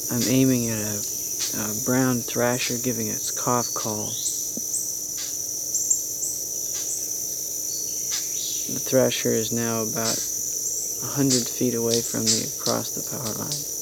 I'm aiming at a brown thrasher giving its cough call. The thrasher is now about 100 feet away from me across the power line.